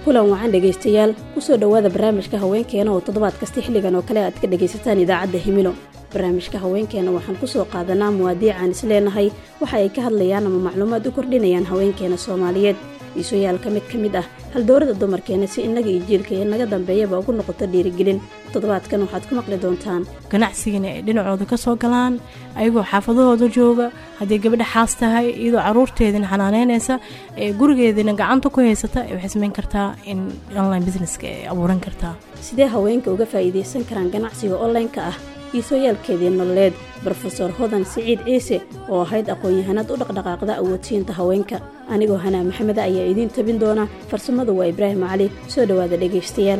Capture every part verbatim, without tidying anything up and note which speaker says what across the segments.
Speaker 1: kulan waxaan dhegaystayaal kusoo dhawaada barnaamijka haweenkeena oo toddobaad kasta xilligan oo kale aad ka dhagaysataan idaacadda himilo. barnaamijka haweenkeena waxaan kusoo qaadanaa muwaadiic aan isleenahay waxa ay ka hadlayaan ama macluumaad u kordhinayaan haweenkeena Soomaaliyeed. iisooyaalka mid ka mid ah haldoorada dumarkeena si inaga iyo jiilka ee naga dambeeyaba ugu noqoto dhiirigelin. toddobaadkan waxaad ku maqli doontaan
Speaker 2: ganacsigana ay dhinacooda ka soo galaan ayagoo xaafadahooda jooga, haddii gabadha xaas tahay iyadoo caruurteedina xanaaneynaysa ee gurigeedina gacanta ku haysata waxay samayn kartaa in online businesska ay abuuran kartaa.
Speaker 1: sidee haweenka uga faa'iidaysan karaan ganacsiga online-ka ah? iisooyaalkeedii nololeed Professor Hodan Siciid Ciise oo ahayd aqoon-yahanad u dhaqdhaqaaqda awoodsiinta haweenka. anigoo Hanaa Maxamed ayaa idiin tabin doona, farsamadu waa Ibraahim Cali. soo dhawaada dhagaystayaal.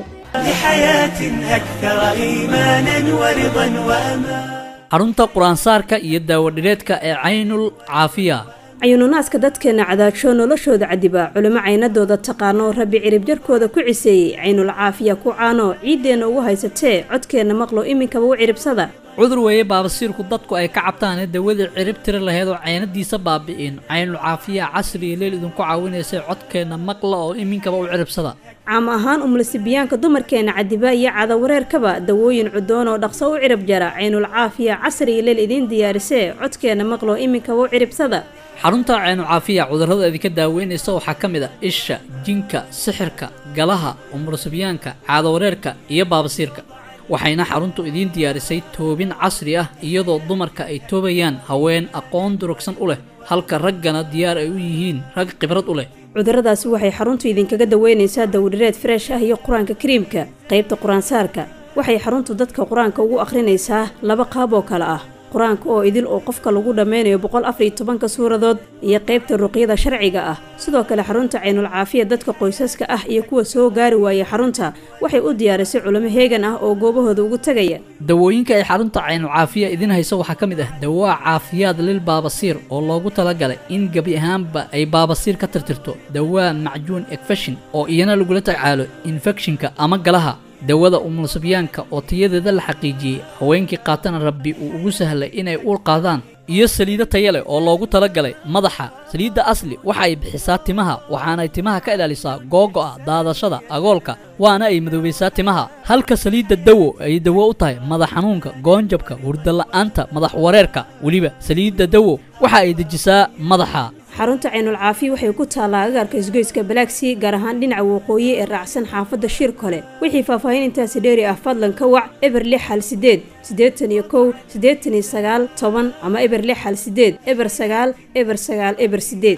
Speaker 3: xarunta quraansaarka iyo daawadhireedka ee Caynul Caafiya.
Speaker 1: cayuununaaska dadkeena cadaasho noloshooda cadiba culimo caynadooda taqaano rabbi cirib jarkooda ku ciseeyey Caynul Caafiya ku caano ciideena ugu haysatee codkeena maqlo iminkaba u ciribsada.
Speaker 3: cudur weeye baabasiirku dadku ay ka cabtaan dawadii cirib tiri lahayd oo caynadiisa baabi'in. Caynul Caafiya casri iyo leel idinku caawinaysa codkeena maqla oo iminkaba u ciribsada.
Speaker 1: caam ahaan umlisibiyaanka dumarkeena cadiba iyo cada wareerkaba dawooyin cudoon oo dhaqso u cirib jara. Caynul Caafiya casri iyo leel idin diyaarisee codkeena maqlo iminkaba u ciribsada.
Speaker 3: xarunta Caynul Caafiya cudurrada idinka daaweynaysa waxaa ka mid ah isha, jinka, sixirka, galaha, umlisibiyaanka, cada wareerka iyo baabasiirka. waxayna xaruntu idin diyaarisay toobin casri ah iyadoo dumarka ay toobayaan haween aqoon durugsan u leh halka raggana diyaar ay u yihiin rag khibrad u leh.
Speaker 1: cudurradaasi waxay xaruntu idinkaga daweynaysaa dawdhireed fresh ah iyo quraanka kariimka. qaybta quraansaarka waxay xaruntu dadka quraanka ugu akhrinaysaa laba qaab oo kale ah: quraanka oo idil oo qofka lagu dhameynayo boqol afar iyo toban suuradood iyo qaybta ruqyada sharciga ah. sidoo kale xarunta Caynul Caafiya dadka qoysaska ah iyo kuwa soo gaari waaya xarunta waxay u diyaarisay culimo heegan ah oo goobahooda ugu tagaya.
Speaker 3: dawooyinka ay xarunta Caynul Caafiya idin hayso waxaa ka mid ah dawaa caafiyaad lil baabasiir oo loogu talagalay in gabi ahaanba ay baabasiir ka tirtirto, dawaa macjuun infection oo iyana lagula tacaalo infectionka ama galaha, dawada umulsibiyaanka oo tayadeeda la xaqiijiyey haweenkii qaatana rabbi uu ugu sahlay inay uur qaadaan, iyo saliido tayo leh oo loogu talagalay madaxa. saliidda asli waxa ay bixisaa timaha waxaana ay timaha ka ilaalisaa googo'a, daadashada, agoolka, waana ay madoobaysaa timaha. halka saliidda dawo ay dawo u tahay madax xanuunka, goonjabka, hurdo la'aanta, madax wareerka. weliba saliidda dawo waxa ay dejisaa madaxa.
Speaker 1: xarunta Caynul Caafiya waxay ku taalaa agaarka isgoyska Balaaksi, gaar ahaan dhinaca waqooyi ee raacsan xaafadda Shir Kole. wixii faahfaahin intaasi dheeri ah fadlan ka wac eber lix hal sideed siddeetan iyo kow siddeetan iyo sagaal toban ama eber lix hal sideed eber sagaal eber sagaal eber sideed.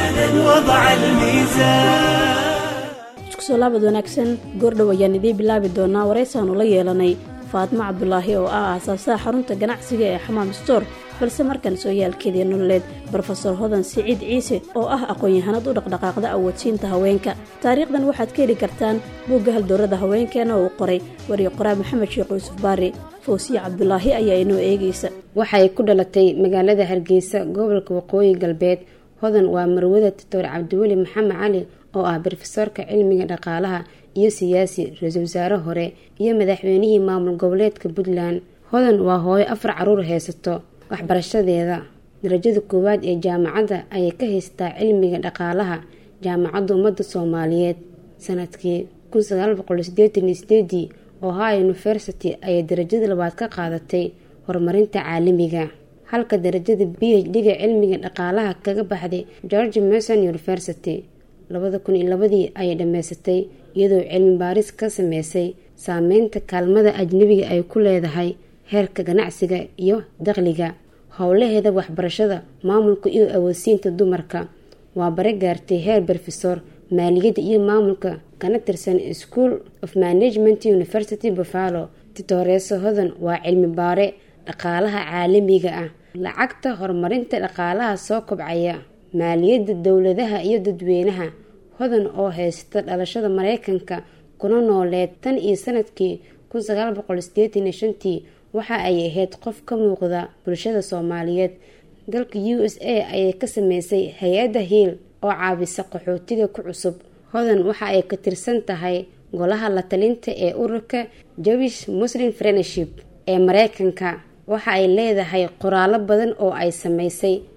Speaker 1: isku soo laabad wanaagsan. goordhow ayaan idiin bilaabi doonaa waraysaanu la yeelanay Faatma Cabdulaahi oo ah aasaasaha xarunta ganacsiga ee Xamaam Store, balse markan sooyaalkeedii nololeed Professor Hodan Siciid Ciise oo ah aqoon-yahanad u dhaqdhaqaaqda awoodsiinta haweenka. taariikhdan waxaad ka heli kartaan buugga haldoorada haweenkeena oo uu qoray wariye qoraa Maxamed Sheekh Yuusuf Baari. Foosiya Cabdulaahi ayaa inoo eegaysa.
Speaker 4: waxay ku dhalatay magaalada Hargeysa, gobolka Waqooyi Galbeed. Hodan waa marwada Doctor Cabdiweli Maxamed Cali oo ah professorka cilmiga dhaqaalaha iyo siyaasi, ra'iisul wasaare hore iyo madaxweynihii maamul goboleedka Puntland. Hodan waa hooyo afar caruur haysato. waxbarashadeeda darajada koowaad ee jaamacadda ayay ka haystaa cilmiga dhaqaalaha jaamacadda ummadda Soomaaliyeed. sanadkii kun sagaal boqol siddeetan iyo sideed Ohio University ayay darajada labaad ka qaadatay horumarinta caalamiga, halka darajada P H D-ga cilmiga dhaqaalaha kaga baxday George Mason University. labada kun iyo labadii ayay dhammaysatay iyadoo cilmi baaris ka sameysay saameynta kaalmada ajnabiga ay ku leedahay heerka ganacsiga iyo dakhliga, howlaheeda waxbarashada, maamulka iyo awoodsiinta dumarka. waa bare gaartay heer professor maaliyadda iyo maamulka kana tirsan School of Management University Buffalo. Doctor Hodan waa cilmi baare dhaqaalaha caalamiga ah, lacagta, horumarinta dhaqaalaha soo kobcaya, maaliyadda dowladaha iyo dadweynaha. Hodan oo haysta dhalashada Mareykanka kuna nooleed tan iyo sanadkii kun sagaal boqol siddeetan iyo shan waxa ay ahayd qof ka muuqda bulshada Soomaaliyeed. dalka U S A ayay ka sameysay hay-adda Hill oo caawisa qaxootiga ku cusub. Hodan waxa ay ka tirsan tahay golaha la talinta ee ururka Jewish Muslim Friendship ee Mareykanka. waxa ay leedahay qoraallo badan oo ay sameysay.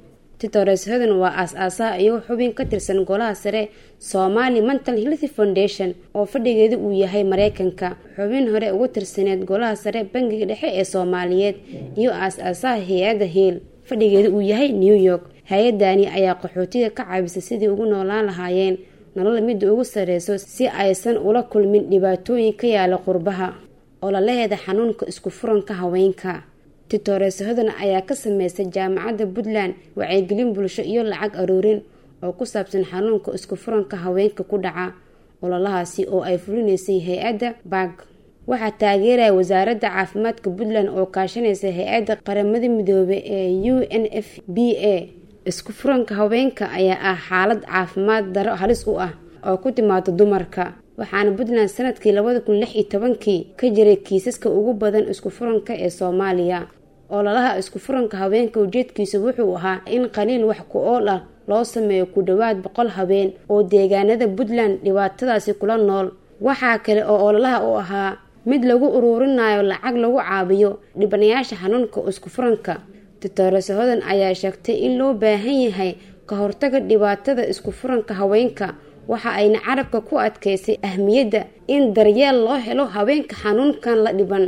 Speaker 4: Titores Hodan waa aas-aasaha iyo xubin ka tirsan golaha sare Somali Mental Health Foundation oo fadhigeedu uu yahay Mareykanka. Xubin hore ugu tirsaneed golaha sare Bangiga Dhexe ee Soomaaliyeed iyo aas-aasaha hay'adda Hill fadhigeedu uu yahay New York. Hay'adani ayaa qaxootiga ka caawisa sidii ugu noolaan lahaayeen nolol mid ugu sareyso si aysan ula kulmin dhibaatooyin ka yaala qurbaha oo la leeyahay xanuunka isku furanka haweenka. Titores Hodan ayaa ka sameysay jaamacadda Puntland wacyigelin bulsho iyo lacag aruurin oo ku saabsan xanuunka isku furanka haweenka ku dhaca ololahaasi oo ay fulinaysay hay'adda B A G. waxaa taageeraya wasaaradda caafimaadka Puntland oo kaashanaysa hay'adda qaramada midoobay ee U N F P A. isku furanka haweenka ayaa ah xaalad caafimaad daro halis u ah oo ku timaado dumarka, waxaana Puntland sanadkii labada kun lix iyo tobankii ka jiray kiisaska ugu badan isku furanka ee Soomaaliya. ololaha isku furanka haweenka ujeedkiisu wuxuu ahaa in qaliin wax ku ool ah loo sameeyo ku dhawaad boqol haween oo deegaanada Puntland dhibaatadaasi kula nool. waxaa kale oo ololaha u ahaa mid lagu ururinayo lacag lagu caabiyo dhibanayaasha xanuunka isku furanka. Titores Hodan ayaa sheegtay in loo baahan yahay ka hortagga dhibaatada isku furanka haweenka, waxa ayna carabka ku adkeysay ahmiyadda in daryeel loo helo haweenka xanuunkan la dhiban.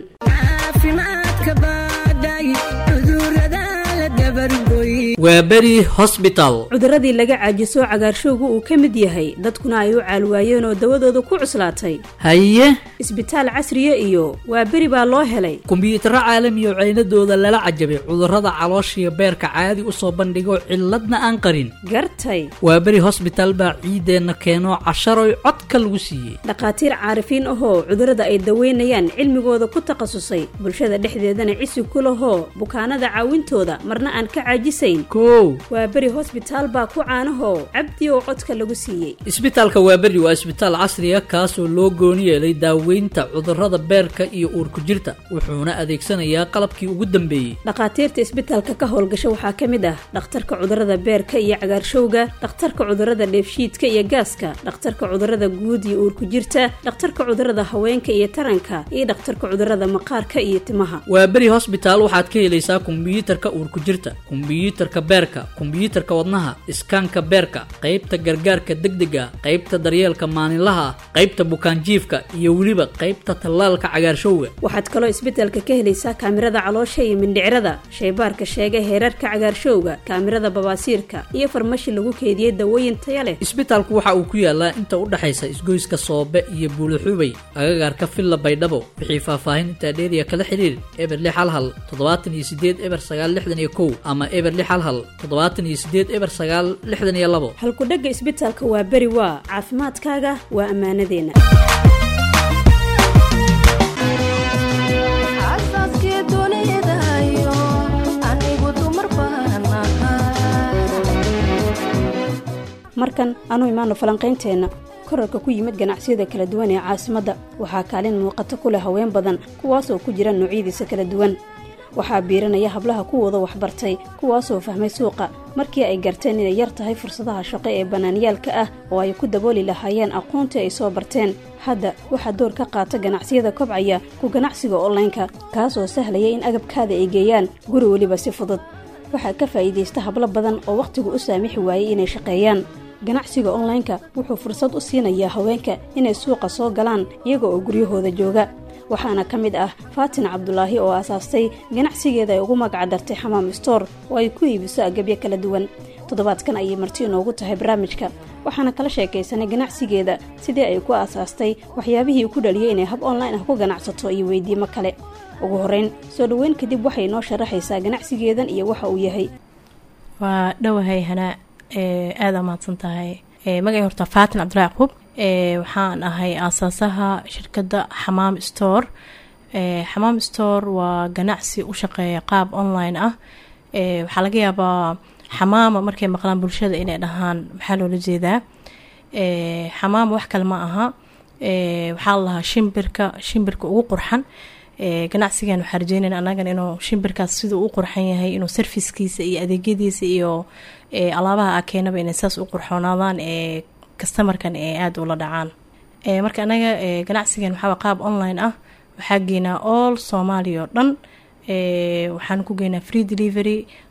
Speaker 3: waa beri hospital.
Speaker 1: cuduradii laga caajiso cagaarshowga uu ka mid yahay dadkuna ay u caalwaayeen oo dawadooda ku cuslaatay.
Speaker 3: haye
Speaker 1: isbitaal casriya iyo waa beri baa loo helay
Speaker 3: kumbiyuutarro caalami oo ceynadooda lala cajabay cudurrada calooshiyo beerka caadi u soo bandhigo ciladna aan qarin.
Speaker 1: gartay
Speaker 3: waa beri hospital baa ciideenna keeno casharoy codka lagu siiyey.
Speaker 1: dhakhaatiir caarifiin ahoo cudurrada ay daweynayaan cilmigooda ku takhasusay, bulshada dhexdeedana cisi ku lahoo bukaanada caawintooda marna aan ka caajisayn.
Speaker 3: kow
Speaker 1: waa beri hospital baa ku caanahoo cabdi oo codka lagu siiyey.
Speaker 3: isbitaalka waa beri waa isbitaal casriya kaasoo loo gooni yeelay daaweynta cudurrada beerka iyo uurku jirta, wuxuuna adeegsanayaa qalabkii ugu dambeeyey.
Speaker 1: dhakhaatiirta isbitaalka ka howlgasha waxaa ka mid ah dhakhtarka cudurrada beerka iyo cagaarshowga, dhakhtarka cudurrada dheefshiidka iyo gaaska, dhakhtarka cudurrada guud iyo uurku jirta, dhakhtarka cudurrada haweenka iyo taranka, iyo dhakhtarka cudurrada maqaarka iyo timaha.
Speaker 3: waa beri hospital waxaad ka helaysaa kumbiyuutarka uurku jirta, kumbiyuutarka beerka, kumbiyuutarka wadnaha, iskaanka beerka, qaybta gargaarka degdega, qaybta daryeelka maalinlaha, qaybta bukaanjiifka iyo weliba qaybta tallaalka cagaarshowga.
Speaker 1: waxaad kaloo isbitaalka ka helaysaa kaamirada caloosha iyo mindhicirada, shaybaarka sheega heerarka cagaarshowga, kaamirada babaasiirka iyo farmashi lagu keediyey dawooyin taya leh.
Speaker 3: isbitaalku waxa uu ku yaalaa inta u dhaxaysa isgoyska Soobe iyo Buuluxubay agagaarka Villa Baydhabo. wixii faahfaahin inta dheeriya kala xiriir eber lix hal hal toddobaatan iyo sideed eber sagaal lixdan iyo kow ama eber lix hal hal toddobaatan iyo sideed eber sagaal lixdan iyo labo.
Speaker 1: halku dhagga isbitaalka waa beri waa caafimaadkaaga waa ammaanadeena. markan aanu imaano falanqaynteena korarka ku yimid ganacsiyada kala duwan ee caasimadda waxaa kaalin muuqata ku leh haween badan kuwaasoo ku jira noocyadiisa kala duwan. waxaa biiranaya hablaha kuwooda waxbartay kuwaasoo fahmay suuqa markii ay garteen inay yar tahay fursadaha shaqo ee bannaanyaalka ah oo ay ku dabooli lahaayeen aqoontii ay soo barteen. hadda waxaa door ka qaata ganacsiyada kobcaya ku ganacsiga onlineka kaasoo sahlaya in agabkaada ay geeyaan guri weliba si fudud. waxaa ka faa'iidaysta hablo badan oo wakhtigu u saamixi waayey inay shaqeeyaan. ganacsiga onlineka wuxuu fursad u siinayaa haweenka inay suuqa soo galaan iyaga oo guryahooda jooga. waxaana ka mid ah Faatin Cabdulaahi oo aasaastay ganacsigeeda ay ugu magac dartay Xamaam Store oo ay ku iibiso agabyo kala duwan. toddobaadkan ayay marti inoogu tahay barnaamijka, waxaana kala sheekaysanay ganacsigeeda sidii ay ku aasaastay, waxyaabihii ku dhaliyay inay hab online ah ku ganacsato iyo weydiimo kale. ugu horeyn soo dhaweyn kadib waxay noo sharaxaysaa ganacsigeedan iyo waxa uu yahay.
Speaker 2: waa dhawahay hana ee aad amaadsan tahay. ee magay horta Faatin Cabdulaahi Yacquub, ee waxaan ahay aasaasaha shirkadda Xamaam Store. ee Xamaam Store waa ganacsi u shaqeeya qaab online ah. ee waxaa laga yaabaa xamaama markay maqlaan bulshada inay dhahaan maxaa loola jeedaa. ee xamaama wax kale ma aha. ee waxaa la lahaa shimbirka shimbirka ugu qurxan. ee ganacsigan waxaa rajeynayna anagana inuu shimbirkaas siduu u qurxan yahay inuu servicekiisa iyo adeegyadiisa iyo ee alaabaha a keenaba inay saas u qurxoonaadaan ee customerkan ee aada ula dhacaan. ee marka anaga ee ganacsigan waxaa qaab online ah, waxaa geynaa all Soomaaliya oo dhan. ee waxaan ku geynaa free delivery,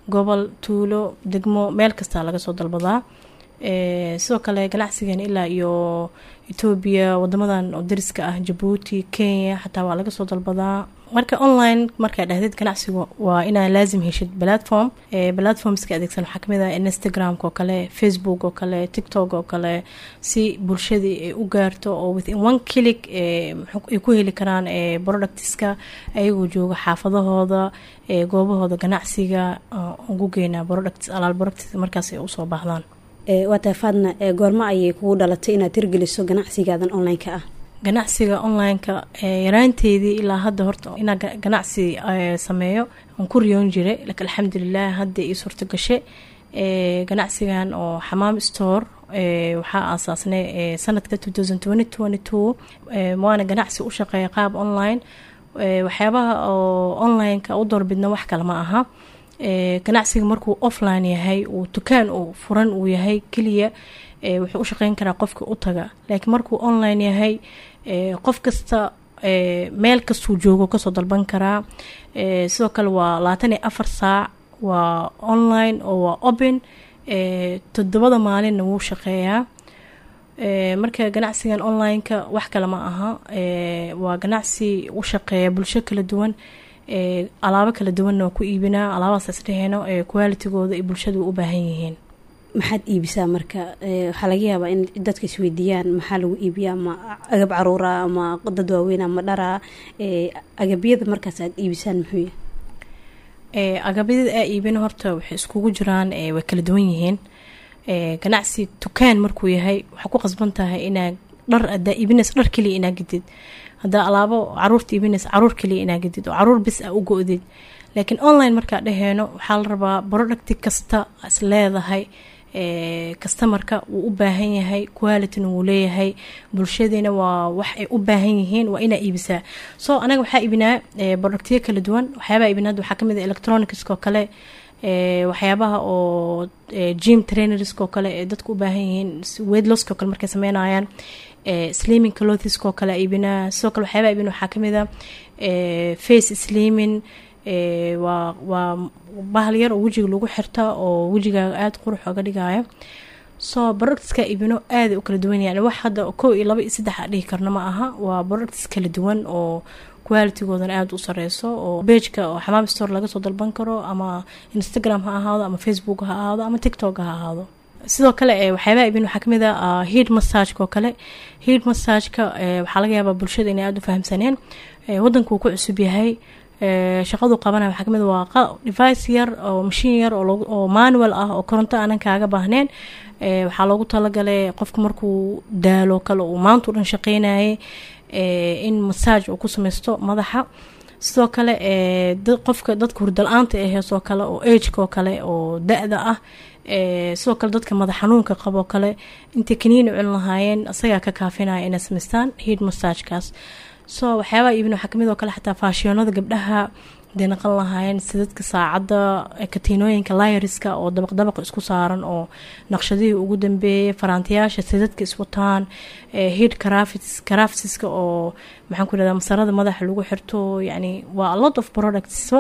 Speaker 2: gobol tuulo degmo meel kastaa laga soo dalbadaa. sidoo kale ganacsigan ilaa iyo Ethiopia wadamadan oo dariska ah Djibouti Kenya xataa waa laga soo dalbadaa. marka online marka dhahdid ganacsigu waa inaa laazim heshid platform ee platformska adeegsan waxa kamid ah Instagram oo kale Facebook oo kale TikTok oo kale si bulshadii ay u gaarto oo within one click ee ay ku heli karaan ee productska ayagoo jooga xaafadahooda ee goobahooda ganacsiga ugu geynaa products alaal products markaas ay u soo baahdaan.
Speaker 1: ee waa tafaadna ee goorma ayay kugu dhalatay inaad tirgeliso ganacsigaadan online-ka ah?
Speaker 2: ganacsiga online-ka ee yaraanteedii ilaa hadda horta inaa ganacsi sameeyo aan ku riyoon jiray laakiin alxamdulillaah hadda ii suurta gashay ee ganacsigan oo Xamaam Store ee waxa aasaasnay ee sanadka twenty twenty-two ee waana ganacsi u shaqeeya qaab online ee waxyaabaha oo online-ka u doorbidna wax kale ma aha. ee ganacsiga markuu offline yahay uu dukaan uu furan uu yahay kaliya ee wuxuu u shaqeyn karaa qofka u taga, laakiin markuu online yahay ee qof kasta ee meel kastuu joogo kasoo dalban karaa. ee sidoo kale waa labaatan iyo afar saac waa online oo waa open ee todobada maalinna wuu shaqeeyaa. ee marka ganacsigan online-ka wax kale ma aha ee waa ganacsi u shaqeeya bulsho kala duwan ee alaabo kala duwanna ku iibinaa alaabahaas isdheheno ee quality-gooda ay bulshadu u baahan yihiin.
Speaker 1: maxaad iibisaa marka? waxaa laga yaabaa in dadka isweydiiyaan maxaa lagu iibiyaa, ama agab caruura ama dad waaweyn ama dhara ee agabyada markaas aad iibisaan muxuu yahay?
Speaker 2: ee agabyada aa iibin horta waxay iskugu jiraan ee way kala duwan yihiin. ee ganacsi dukaan markuu yahay waxaa ku qasban tahay inaa dhar adaa iibinaysa dhar kaliya inaa gedid, haddaa alaabo caruurta iibinaysa caruur kaliya inaa gedid oo caruur bis a u go-did. laakiin online markaa dhaheeno waxaa la rabaa producti kasta is leedahay ee customerka uu u baahan yahay, quality-na wuu leeyahay, bulshadina waa wax ay u baahan yihiin waa inaa iibisaa. so anaga waxaa iibinaa ee productiyo kala duwan. waxyaabaha iibinaa waxaa kamid ah electronics oo kale ee waxyaabaha oo gym trainers oo kale ee dadku u baahan yihiin, weight loss oo kale markay sameynayaan, ee slimming clothes oo kale iibinaa. sidoo kale waxyaabaha iibin waxaa kamid ah ee face slimming ee waa waa bahal yar oo wajiga lagu xirta oo wajigaaga aada qurux oga dhigaya. so productska iibino aad u kala duwan yahay, wax hadda kow iyo laba iyo saddex a dhihi karna ma aha, waa products kala duwan oo quality-goodan aada u sareyso oo page-ka oo Xamaam Store laga soo dalban karo, ama Instagram ha ahaado ama Facebook ha ahaado ama TikTok ha ahaado. sidoo kale ee waxyaabaha iibin waxaa kamid ah head massage oo kale. head massage-ka ee waxaa laga yaabaa bulshada inay aada u fahamsaneen ee wadanku uu ku cusub yahay. ee shaqadu qabanaya waxaa kamid waa device yar oo machine yar oo oo manual ah oo koronto aanan kaaga baahneen. ee waxaa loogu talagalay qofku markuu daalo kale uu maanta u dhan shaqeynayay ee in massage uu ku sameysto madaxa. sidoo kale ee qofka dadka hurdal-aanta ee heesoo kale oo age-ka oo kale oo da-da ah ee sidoo kale dadka madax xanuunka qabo kale intay kaniini cun lahaayeen asagaa ka kaafinaya inay sameystaan head massage-kaas. so waxyaabaha iibin waxaa kamid oo kale xataa faashiyonada gabdhaha haday naqan lahaayeen sidadka saacadda katiinooyinka layeriska oo dabaq dabaq isku saaran oo naqshadihii ugu dambeeyay, faraantiyaasha sidadka iswataan, head crafts craftsiska oo maxaan ku irahdaa masarada madaxa lagu xirto. yani waa a lot of products. so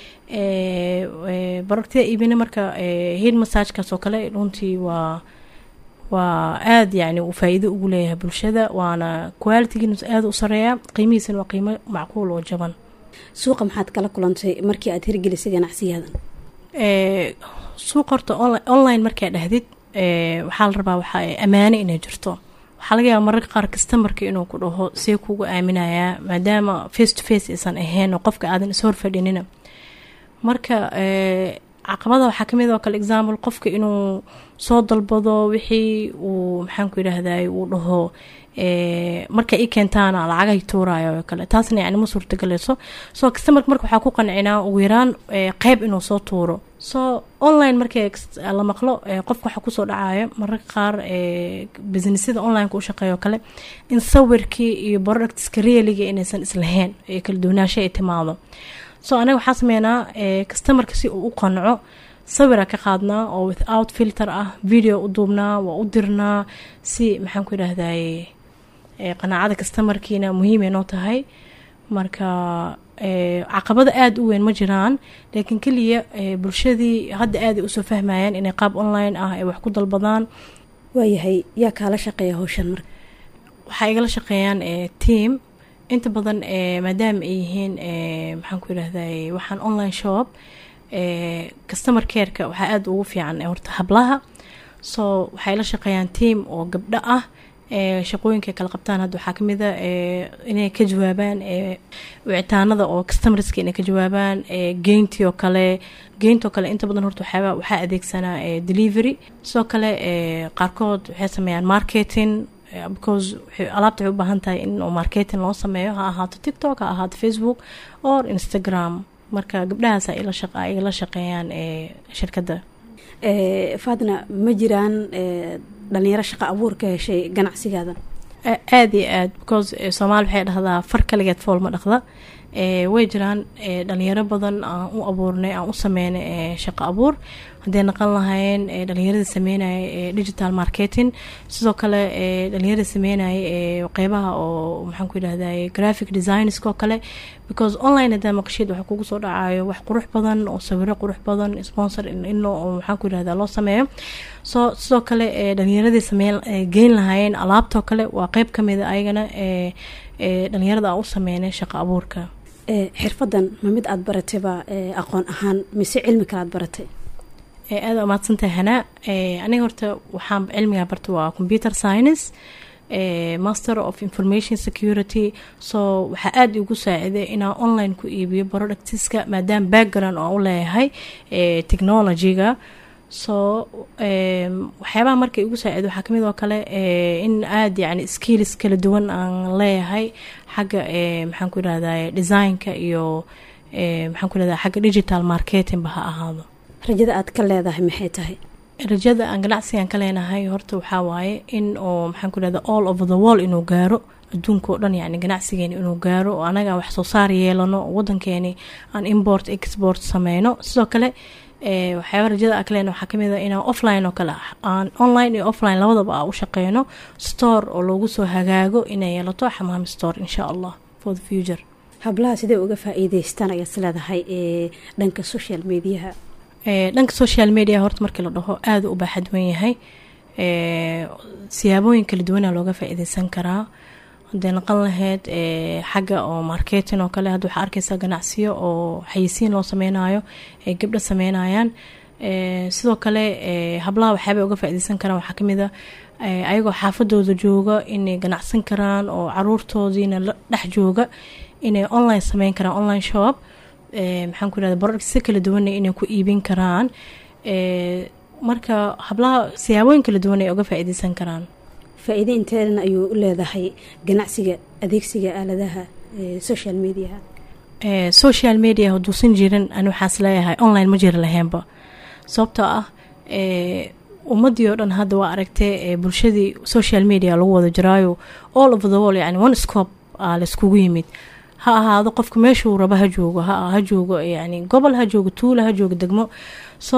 Speaker 2: ee productyada iibina marka head massage-kaas oo kale runtii waa waa aada yani uu faa'iido ugu leeyahay bulshada, waana quality-giina aada u sareeya, qiimihiisana waa qiimo macquul oo jaban.
Speaker 1: suuqa maxaad kala kulantay markii aad hirgelisay ganacsiyadan?
Speaker 2: ee suuq horta online markaa dhahdid ee waxaa la rabaa waxaa ammaano inay jirto. waxaa laga yaabaa mararka qaar customerka inuu ku dhaho see kugu aaminayaa maadaama face to face aysan ahayn oo qofka aadan is hor fadhinina. marka ee caqabada waxaa kamid oo kale example qofka inuu soo dalbado wixii uu maxaan ku yiraahdaa uu dhaho ee marka ay keentaan lacagaha tuuraayo oo kale, taasna yani ma suurtagelayso. soo customer marka waxaa ku qancinaa ugu yaraan qayb inuu soo tuuro. soo online markay la maqlo qofka waxa kusoo dhacayo mararka qaar ee businessyada online-ka u shaqeeyo kale in sawirkii iyo productska realiga inaysan islahayn ee kala duwanaansho ay timaado. so anaga waxaa sameynaa ee customerka si uu u qanco sawira ka qaadnaa oo without filter ah, video u duubnaa, waa u dirnaa si maxaan ku yiraahdaa ee qanaacada customerkiina muhiim ay noo tahay. marka caqabada aada u weyn ma jiraan, laakiin keliya bulshadii hadda aaday usoo fahmayaan inay qaab online ah ay wax ku dalbadaan.
Speaker 1: waayahay yaa kaala shaqeeya hawshan marka?
Speaker 2: waxaa igala shaqeeyaan team inta badan maadaama ay yihiin maxaan ku yidhahday waxaan online shop customer careka waxaa aada ugu fiican horta hablaha, so waxay la shaqeeyaan team oo gabdho ah. shaqooyinka kala qabtaan hadda waxaa kamid a inay ka jawaabaan wicitaanada oo customerska inay ka jawaabaan, geyntii oo kale geynti oo kale inta badan horta waxaaba waxaa adeegsanaa delivery. sidoo kale qaarkood waxay sameeyaan marketing because alaabta waxay u baahan tahay in marketing loo sameeyo, ha ahaato TikTok, ha ahaato Facebook or Instagram. marka gabdhahaas ay la shaqa ay la shaqeeyaan shirkadda.
Speaker 1: faadna ma jiraan dhalinyaro shaqo abuur ka heshay ganacsigaada?
Speaker 2: aada iyo aad because soomaali waxay dhahdaa far kaligeed fool ma dhaqda. way jiraan dhalinyaro badan aan u abuurnay aan u sameynay shaqo abuur, hadday naqan lahayn dhalinyarada sameynaya digital marketing, sidoo kale dhalinyarada sameynaya qeybaha oo maxaan ku yidhahday graphic designska oo kale, because online hadaa maqashid waxa kugu soo dhacayo wax qurux badan oo sawiro qurux badan sponsor in maxaan ku yidhahdaa loo sameeyo. so sidoo kale dhalinyaradii sameyn geyn lahaayeen alaabtoo kale waa qeyb kamid a ayagana dhalinyarada aan u sameynay shaqo abuurka.
Speaker 1: xirfadan ma mid aada baratayba aqoon ahaan mise cilmi kale aad baratay?
Speaker 2: aada umaadsantahay hanaa. aniga horta waxaan cilmigaa bartay waa computer science, master of information security. so waxaa aada igu saaciday inaan online ku iibiyo productiska maadaama background oo aan u leeyahay technology-ga. so waxyaabaha marka igu saacido waxaa kamid oo kale in aada yani skills kala duwan aan leeyahay xagga maxaan ku yidhahday designka iyo maxaan ku yidhahda xagga digital marketing ba ha ahaado.
Speaker 1: rajada aad ka leedahay maxay tahay?
Speaker 2: rajada aan ganacsigan ka leenahay horta waxaa waaye in oo maxaan ku yidhahda all over the world inuu gaaro, adduunka oo dhan yani ganacsigeeni inuu gaaro oo anaga wax soo saar yeelano oo wadankeeni aan import export sameyno. sidoo kale waxyaaba rajada a kaleen waxaa kamid a inaan offline oo kale aan online iyo offline labadaba a u shaqeyno, store oo loogu soo hagaago inay yeelato xamaam store insha allah for the future.
Speaker 1: hablaha sidee uga faa-iideystaan ayaad isleedahay ee dhanka social mediaha?
Speaker 2: dhanka social media horta markii la dhaho aada u baaxad weyn yahay, siyaabooyin kala duwana looga faa-iideysan karaa. hadday naqan lahayd xagga oo marketing oo kale, hadda waxaa arkaysaa ganacsiyo oo xayisiin loo sameynayo ay gabdho sameynayaan. sidoo kale hablaha waxyaabay uga faa-iideysan karaan waxaa kamid a ayagoo xaafadooda jooga inay ganacsan karaan oo caruurtoodiina la dhex jooga inay online sameyn karaan online shop. maxaan ku yidhahda products si kala duwana inay ku iibin karaan. marka hablaha siyaabooyin kala duwan ay uga faa-iideysan karaan.
Speaker 1: faa-iide inteedana ayuu u leedahay ganacsiga adeegsiga aaladaha social mediaha?
Speaker 2: social media haduusan jirin ani waxaas leeyahay online ma jiri lahaynba, sababtoo ah ummadii oo dhan hadda waa aragtay bulshadii social media lagu wada jiraayo all over the world, yani one scope aa laiskugu yimid. ha ahaado qofka meeshuu raba ha joogo ha joogo yani gobol ha joogo tuula ha joogo degmo. so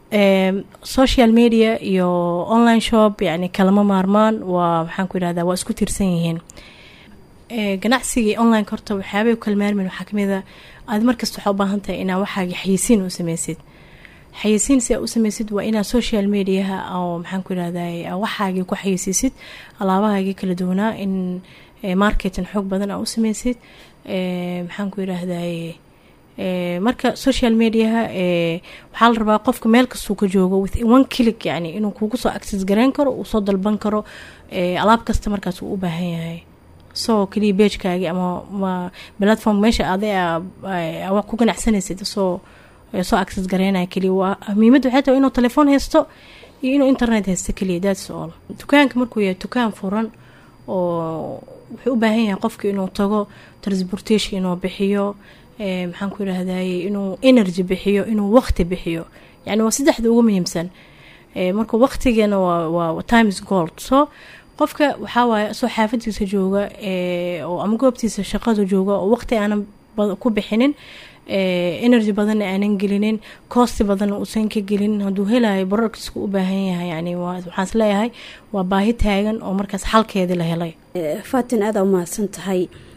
Speaker 2: social media iyo online shop yani kalama maarmaan, waa maxaan ku yidhahdaa waa isku tiirsan yihiin. ganacsigii online horta waxyaabay u kala maarmin waxaa kamid a aad markasta waxaa u baahan tahay inaa waxaagi xayisiin u sameysid. xayisiin si aa u sameysid waa inaa social mediaha oo maxaan ku yidhahdaa waxaagii ku xayisiisid alaabahaagii kala duwanaa, in marketing xoog badan aa u sameysid. maxaan ku yidhaahday marka social mediaha waxaa la rabaa qofka meel kastuu ka joogo with one click yani inuu kugu soo access gareyn karo, uu soo dalban karo alaab kasta markaas uu u baahan yahay. so keliya beejkaagi ama platform meesha ade wax ku ganacsanaysid soo soo access gareynaya keliya. waa muhiimada waxay tahay inuu telefoon haysto iyo inuu internet haysto keliya, that's all. dukaanka markuu yahay dukaan furan oo wuxuu u baahan yahay qofka inuu tago transportation inuu bixiyo, maxaan ku yidhahday inuu energy bixiyo, inuu waqti bixiyo, yani waa saddexda ugu muhiimsan. marka waqtigeena waa times gold. so qofka waxaa waaye soo xaafadiisa jooga oo ama goobtiisa shaqada jooga oo waqti aanan ku bixinin, energy badanna aanan gelinin, costi badan uusan ka gelin, hadduu helayo productska u baahan yahay yani waxaan isleeyahay waa baahi taagan oo markaas xalkeedii la helay.
Speaker 1: faatin aada u mahadsan tahay.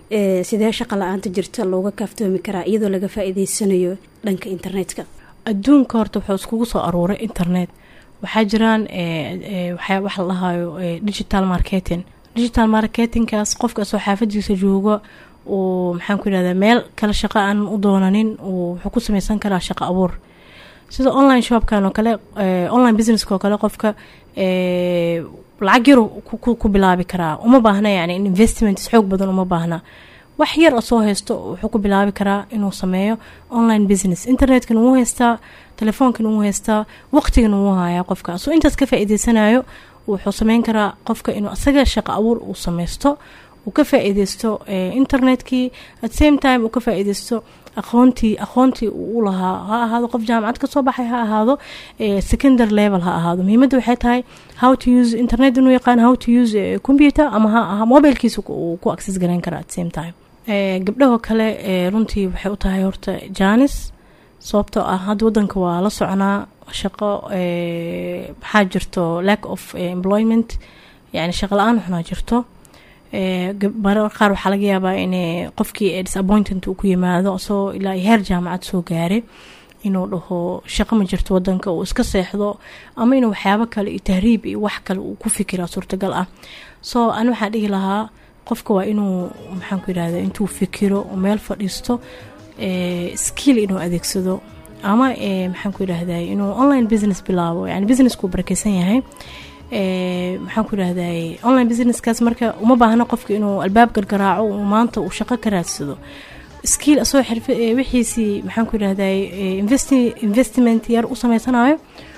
Speaker 1: sidee shaqa la-aanta jirta looga kaaftoomi karaa iyadoo laga faa-iideysanayo dhanka internetka?
Speaker 2: adduunka horta wuxuu iskugu soo aruuray internet. waxaa jiraan waxa la dhahayo digital marketing. digital marketingkaas qofka soo xaafadiisa jooga oo maxaan ku yidhahdaa meel kale shaqo aan u doonanin wuxuu ku sameysan karaa shaqo abuur. sida online shopkan oo kale, online businesska oo kale, qofka lacag yar ku bilaabi karaa. uma baahna yani investment xoog badan, uma baahna wax yar soo haysto wuxuu ku bilaabi karaa inuu sameeyo online business. internetkan uu haystaa, telefoonkan uu haystaa, waqtigan uu hayaa qofka. soo intaas ka faa'iideysanayo wuxuu sameyn karaa qofka inuu asaga shaqo abuur uu sameysto, uu ka faa'iideysto internetkii, at same time uu ka faa'iideysto aqoontii aqoontii uu lahaa, ha ahaado qof jaamacad ka soo baxay, ha ahaado secondary level, ha ahaado. muhiimadda waxay tahay how to use internet, inuu yaqaan how to use computer ama ha mobilekiisa uu ku access gareyn karaa at same time. gabdhahoo kale runtii waxay u tahay horta jaanis, sababtoo ah hadda wadanka waa la soconaa shaqo maxaa jirto lack of employment, yani shaqo la-aan waxnaa jirto. marar qaar waxaa laga yaabaa in qofkii disappointment uu ku yimaado soo ilaa heer jaamacad soo gaaray inuu dhaho shaqo ma jirto wadanka, uu iska seexdo, ama inuu waxyaabo kale iyo tahriib iyo wax kale uu ku fikira suurtagal ah. soo ani waxaan dhihi lahaa qofka waa inuu maxaan ku yidhahda intuu fikiro oo meel fadhiisto skill inuu adeegsado, ama maxaan ku yidhahday inuu online business bilaabo. yani businesskuu barakeysan yahay. maxaan ku yidhahday online businesskaas marka uma baahna qofka inuu albaab gargaraaco uu maanta uu shaqo ka raadsado. skill asoo xirf wixiisii maxaan ku yidhahday investment yar u sameysanayo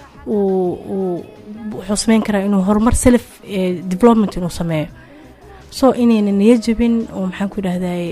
Speaker 2: wuxuu sameyn karaa inuu horumar self development inuu sameeyo. so inayna niyad jabin oo maxaan ku yidhahday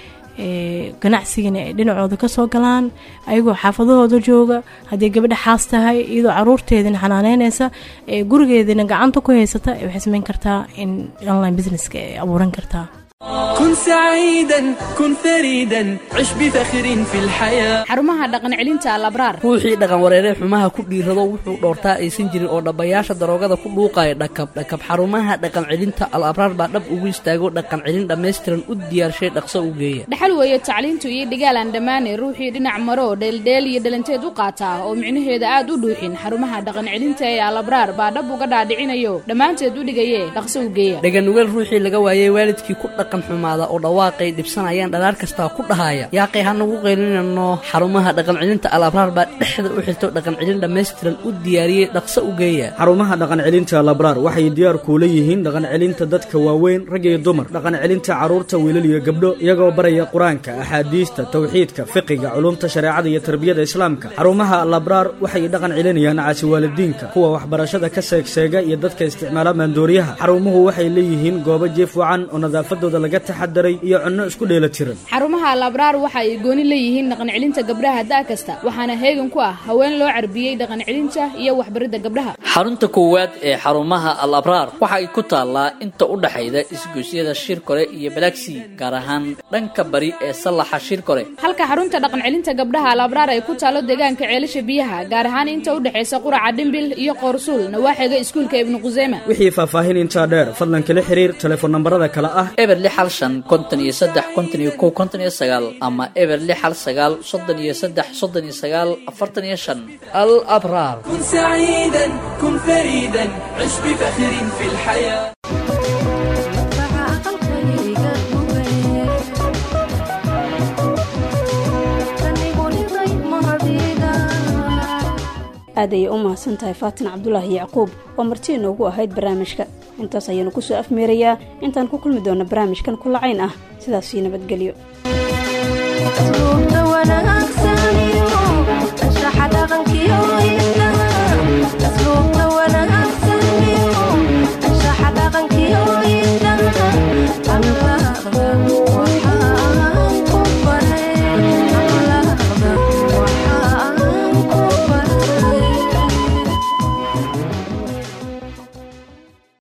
Speaker 2: ganacsigana ay dhinacooda kasoo galaan ayagoo xaafadahooda jooga. haddii gabadha xaas tahay iyadoo caruurteedina xanaaneyneysa, gurigeedina gacanta ku haysata, waxay sameyn kartaa in online businesska ay abuuran kartaa.
Speaker 5: كن سعيدا كن فريدا عش بفخر في الحياة.
Speaker 6: xarumaha dhaqan celinta Al-Abraar.
Speaker 3: ruuxii dhaqan wareere xumaha ku dhiirado wuxuu dhoortaa aysan jirin oo dhabayaasha daroogada ku dhuuqaya dhakab dhakab. xarumaha dhaqan celinta Al-Abraar baa dhab ugu istaago dhaqan celin dhameystiran u diyaarshay dhaqso u geeya.
Speaker 6: dhaxal weeye tacliintu iyo dhigaalan dhamaanay ruuxii dhinac maro dheeldheel iyo dhalanteed u qaata oo micnaheeda aad u dhuuxin. xarumaha dhaqan celinta ee Al-Abraar baa dhab uga dhaadhicinayo dhamaanteed u dhigayee dhaqso u geeya.
Speaker 3: dhagan weel ruuxii laga waayay waalidkii ku dhaqan xumaada oo dhawaaqay dhibsanayaan dhalaar kasta ku dhahaya yaaqay ha nagu qeylinano. xarumaha dhaqan celinta Al-Abraar baa dhexda u xirto dhaqan celin dhameystiran u diyaariyay dhaqso u geeya.
Speaker 7: xarumaha dhaqan celinta Al-Abraar waxay diyaar ku leeyihiin dhaqan celinta dadka waaweyn, rag iyo dumar, dhaqan celinta caruurta, wiilal iyo gabdho, iyagoo baraya quraanka, axaadiista, tawxiidka, fiqiga, culumta shariicada iyo tarbiyada islaamka. xarumaha Al-Abraar waxay dhaqan celinayaan caasi waalidiinka, kuwa waxbarashada ka seegseega iyo dadka isticmaala maandooriyaha. xarumuhu waxay leeyihiin goobo jiif wacan oo nadaafadooda laga taxadaray iyo cunno isku dheelatiran.
Speaker 6: xarumaha Al-Abraar waxa ay gooni leeyihiin dhaqan celinta gabdhaha daa kasta, waxaana heegan ku ah haween loo carbiyay dhaqan celinta iyo waxbaridda gabdhaha.
Speaker 3: xarunta koowaad ee xarumaha Al-Abraar waxa ay ku taalaa inta u dhaxayda isgoysyada Shirkore iyo Balaxi, gaar ahaan dhanka bari ee Salaxa Shirkore.
Speaker 6: halka xarunta dhaqan celinta gabdhaha Al-Abraar ay ku taalo deegaanka ceelasha biyaha, gaar ahaan inta u dhaxaysa Quraca Dhimbil iyo Qoorsuul nawaaxiga iskuulka Ibn Qusayma.
Speaker 7: wixii faahfaahin inta dheer fadlan kala xiriir telefoon nambarada kala ah
Speaker 3: eber lix hal shan konton iyo saddex konton iyo kow konton iyo sagaal ama eber lix hal sagaal soddon iyo saddex soddon iyo sagaal afartan iyo shan. Al-Abraar.
Speaker 5: كن سعيدا كن فريدا عش بفخر في الحياة.
Speaker 1: aad ayay u mahadsan tahay Faatin Cabdulaahi Yacquub oo marti inoogu ahayd barnaamijka. intaas ayaynu kusoo afmeerayaa. intaan ku kulmi doona barnaamijkan kula cayn ah sidaas iyo nabadgelyo.